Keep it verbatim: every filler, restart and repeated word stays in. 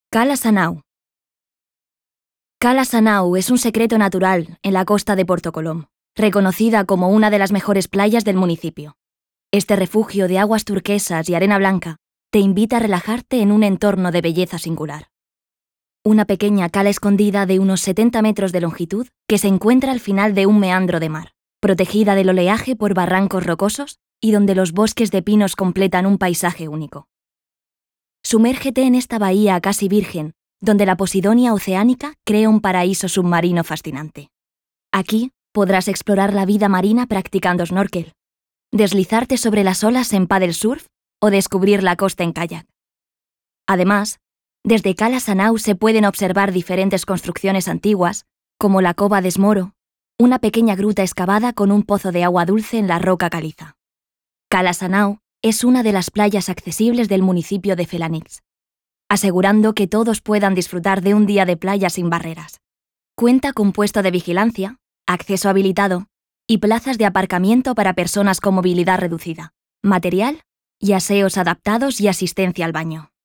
Cala Sanau. Cala Sanau es un secreto natural en la costa de Porto Colom, reconocida como una de las mejores playas del municipio. Este refugio de aguas turquesas y arena blanca te invita a relajarte en un entorno de belleza singular. Una pequeña cala escondida de unos setenta metros de longitud que se encuentra al final de un meandro de mar, protegida del oleaje por barrancos rocosos y donde los bosques de pinos completan un paisaje único. Sumérgete en esta bahía casi virgen, donde la Posidonia oceánica crea un paraíso submarino fascinante. Aquí podrás explorar la vida marina practicando snorkel, deslizarte sobre las olas en paddle surf o descubrir la costa en kayak. Además, desde Cala Sanau se pueden observar diferentes construcciones antiguas, como la Cova d'Esmoro, una pequeña gruta excavada con un pozo de agua dulce en la roca caliza. Cala Sanau es una de las playas accesibles del municipio de Felanitx, asegurando que todos puedan disfrutar de un día de playa sin barreras. Cuenta con puesto de vigilancia, acceso habilitado y plazas de aparcamiento para personas con movilidad reducida, material y aseos adaptados y asistencia al baño.